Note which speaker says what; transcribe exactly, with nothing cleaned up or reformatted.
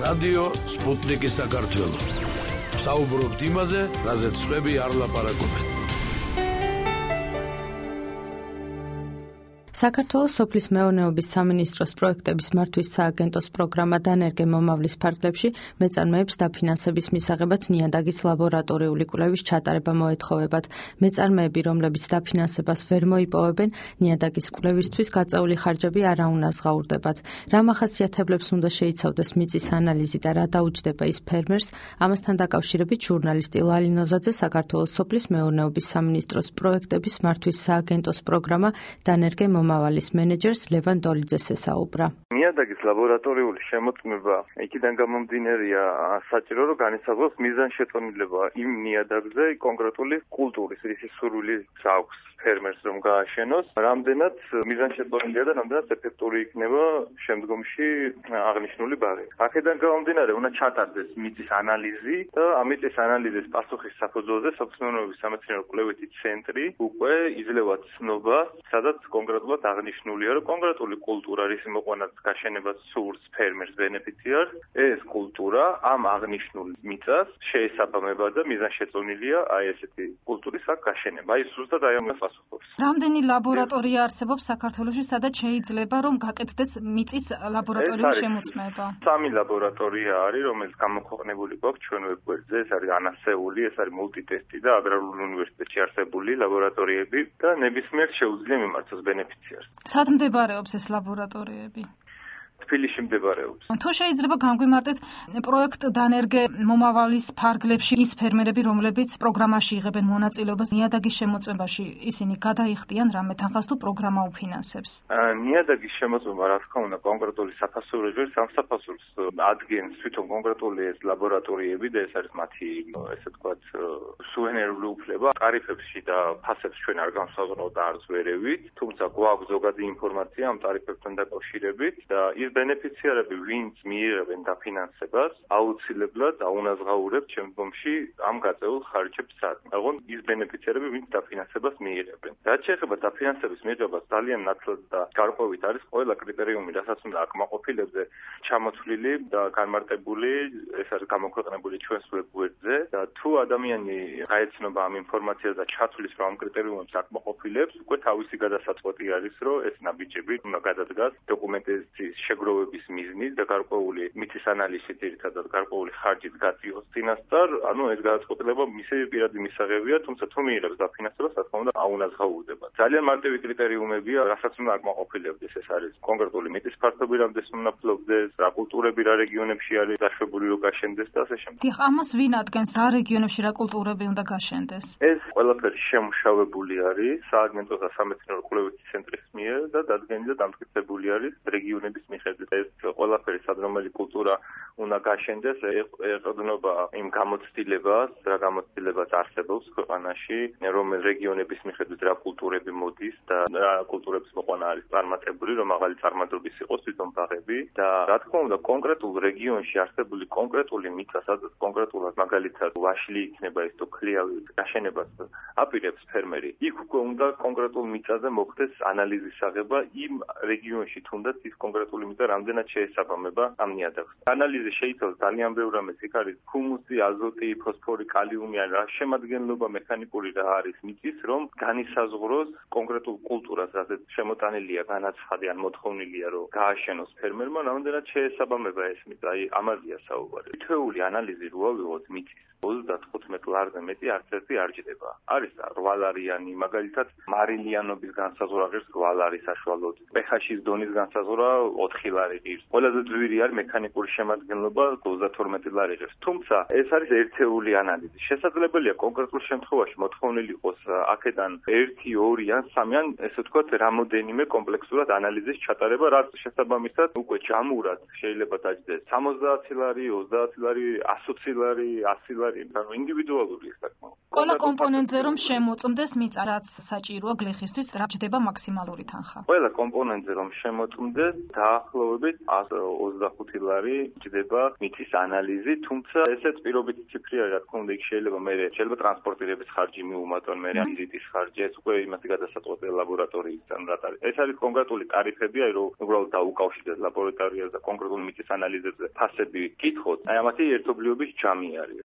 Speaker 1: რადიო სპუტნიკი საქართველო. საუბრობთ იმაზე, რაზეც სხვები არ ლაპარაკობენ.
Speaker 2: საქართველოს სოფლის მეურნეობის სამინისტროს პროექტების მართვის სააგენტოს პროგრამა დანერგე მომავლის ფარგლებში მეწარმეებს დაფინანსების მისაღებად ნიადაგის ლაბორატორიული კვლევის ჩატარება მოეთხოვებათ. მეწარმეები, რომლებიც დაფინანსებას ვერ მოიპოვებენ, ნიადაგის კვლევისთვის გაწეული ხარჯები არ აუნაზღაურდებათ. რა მახასიათებლებს უნდა შეიცავდეს მიწის ანალიზი და რა დაუჯდება ის ფერმერს, ამასთან დაკავშირებით ჟურნალისტი ლალი ნოზაძე საქართველოს სოფლის მეურნეობის სამინისტროს პროექტების მართვის სააგენტოს პროგრამა დანერგე მომავალის მენეჯერს ლევან დოლიძეს ესაუბრა.
Speaker 3: ნიადაგის ლაბორატორიული შემოწმება იქიდან გამომდინარეა საჭირო, რომ განისაზღვროს მიზანშეწონილება იმ ნიადაგზე კონკრეტული კულტურის, რისი სურვილი აქვს ფერმერს რომ გააშენოს, რამდენად მიზანშეწონილია და რამდენად ეფექტური იქნება შემდგომში აღნიშნული ბაღი. აქედან გამომდინარე უნდა ჩატარდეს მიწის ანალიზი და ამ მიწის ანალიზის პასუხის საფუძველზე სოფლის მეურნეობის სამეცნიერო კვლევითი ცენტრი უკვე იძლევა ცნობა, სადაც კონკრეტულად აღნიშნულია, რომ კონკრეტული კულტურა რის მოყვანაც გაშენებას სურს ფერმერს ბენეფიციარს, ეს კულტურა ამ აღნიშნულ მიწას შეესაბამება და მიზანშეწონილია აი ესეთი კულტურის აქ გაშენება. აი ზუსტად აი ამას პასუხობს.
Speaker 4: რამდენი ლაბორატორია არსებობს საქართველოში, სადაც შეიძლება რომ გაკეთდეს მიწის ლაბორატორიული შემოწმება?
Speaker 3: სამი ლაბორატორია არის, რომელიც გამოქვეყნებული გვაქვს ჩვენ ვებგვერდზე. ეს არის ანასეული, ეს არის მულტიტესტი და აგრარულ უნივერსიტეტში არსებული ლაბორატორიები და ნებისმიერ შეუძლია მიმართოს ბენეფიციარს.
Speaker 4: სად მდებარეობს ეს ლაბორატორიები?
Speaker 3: თბილისში მდებარეობს.
Speaker 4: თუ შეიძლება განგვიმარტეთ პროექტ დანერგე მომავალის ფარგლებში ის ფერმერები, რომლებიც პროგრამაში იღებენ მონაწილეობას ნიადაგის შემოწმებაში, ისინი გადაიხდიან რამე თანხას თუ პროგრამა უფინანსებს?
Speaker 3: ნიადაგის შემოწმება რა თქმა უნდა კონკრეტული საფასურო ჯერ სამსაფასურს ადგენს თვითონ კონკრეტული ეს ლაბორატორიები და ეს არის მათი ესე ვთქვათ სუვენერული უფლება. ტარიფებში და ფასებს ჩვენ არ განსაზღვრავთ და არ ზვერევით, თუმცა გვაქვს ზოგადი ინფორმაცია ამ ტარიფებთან დაკავშირებით და ის ბენეფიციარები, ვინც მიიღებენ დაფინანსებას, აუცილებლად აუნაზღაურებთ შემდგომში ამ გაწეულ ხარჯებს სად. აღონ ის ბენეფიციარები, ვინც დაფინანსებას მიიღებენ. რაც შეეხება დაფინანსების მიღებას, ძალიან ნათლად და გარკვევით არის ყველა კრიტერიუმი, რასაც უნდა აკმაყოფილებზე ჩამოთვლილი და განმარტებული, ეს არის გამოქვეყნებული ჩვენს ვებგვერდზე და თუ ადამიანი გაეცნობა ამ ინფორმაციას და ჩათვლის რომ ამ კრიტერიუმებს აკმაყოფილებს, უკვე თავისი გადასაწყვეტი არის, რომ ეს ნაბიჯები უნდა გადადგას დოკუმენტაციის შეგროვების მიზნით და გარკვეული მიწის ანალიზით ერთადად გარკვეული ხარჯით გაწიოს წინასწარ, ანუ ეს გადაწყვეტილება მისი პირადი მისაღებია, თუმცა თუ მიიღებს დაფინანსებას, რა თქმა უნდა, აუნაზღაურდება. ძალიან მარტივი კრიტერიუმებია, რასაც უნდა აკმაყოფილებდეს, ეს არის კონკრეტული მიწის ფართობი, რამდენს უნდა ფლობდეს, რა კულტურები რა რეგიონებში არის დაშვებული, რომ გაშენდეს და ასე შემდეგ.
Speaker 4: დიახ, ამას ვინ ადგენს, რა რეგიონებში რა კულტურები უნდა გაშენდეს?
Speaker 3: ეს ყველაფერი შემუშავებული არის სააგენტო და სამეცნიერო კვლევითი ცენტრის მიერ და დადგენილი და დამტკიცებული არის რეგიონების მიხედვით. ეს ყველაფერი სადრომელი კულტურა უნდა გაშენდეს, ეყრდნობა იმ გამოცდილებას, რა გამოცდილებას არსებობს ქვეყანაში, რომელ რეგიონების მიხედვით რა კულტურები მოდის და რა კულტურების მოყვანა არის წარმატებული, რომ მაღალი წარმატების იყოს თვითონ ბაღები და რა თქმა უნდა კონკრეტულ რეგიონში არსებული კონკრეტული მიწა, სადაც კონკრეტულად მაგალითად ვაშლი იქნება ეს თუ ქლიავი გაშენებას აპირებს ფერმერი. იქ უკვე უნდა კონკრეტულ მიწაზე მოხდეს ანალიზის აღება იმ რეგიონში თუნდაც ის კონკრეტული მიწა რამდენად შეესაბამება ამ ნიადაგს. ანალიზი შეიცავს ძალიან ბევრ რამეს, იქ არის ჰუმუსი, აზოტი, ფოსფორი, კალიუმი, რა შემადგენლობა მექანიკური რა არის მიწის, რომ განისაზღვროს კონკრეტულ კულტურას, რასაც შემოტანილია განაცხადი ან მოთხოვნილია, რომ გააშენოს ფერმერმა, რამდენად შეესაბამება ეს მიწა. აი ამაზეა საუბარი. თითოეული ანალიზი რო ავიღოთ მიწის ოცდათხუთმეტ ლარზე მეტი არც ერთი არ ჯდება. არის რვა ლარიანი, მაგალითად მარილიანობის განსაზღვრა ღირს რვა ლარი საშუალოდ. პეჰ-ის დონის განსაზღვრა ოთხი ლარი ღირს. ყველაზე ძვირი არის მექანიკური შემადგენლობა ოცდათორმეტი ლარი ღირს. თუმცა ეს არის ერთეული ანალიზი. შესაძლებელია კონკრეტულ შემთხვევაში მოთხოვნილი იყოს აქედან ერთი, ორი ან სამი ან ესე ვთქვათ რამოდენიმე კომპლექსურად ანალიზის ჩატარება, რაც შესაბამისად უკვე ჯამურად შეიძლება დაჯდეს სამოცდაათი ლარი, ოცდაათი ლარი, ათი ლარი, ასი ლარი ლარი, ანუ ინდივიდუალურია საკმაოდ.
Speaker 4: ყველა კომპონენტზე რომ შემოწმდეს მიწა, რაც საჭიროა გლეხისთვის, რა ჯდება მაქსიმალური თანხა?
Speaker 3: ყველა კომპონენტზე რომ შემოწმდეს, დაახლოებით ას ოცდახუთი ლარი ჯდება მიწის ანალიზი, თუმცა ესეც პირობითი ციფრი არის, რა თქმა უნდა, იქ შეიძლება მე შეიძლება ტრანსპორტირების ხარჯი მიუმატონ, მე ვიზიტის ხარჯი, ეს უკვე იმათი გადასაწყვეტი ლაბორატორიისგან რა არის. ეს არის კონკრეტული ტარიფები, აი რომ უბრალოდ დაუკავშირდეს ლაბორატორიას და კონკრეტული მიწის ანალიზებზე ფასები გითხოთ, აი ამათი ერთობლიობის ჯამი არის.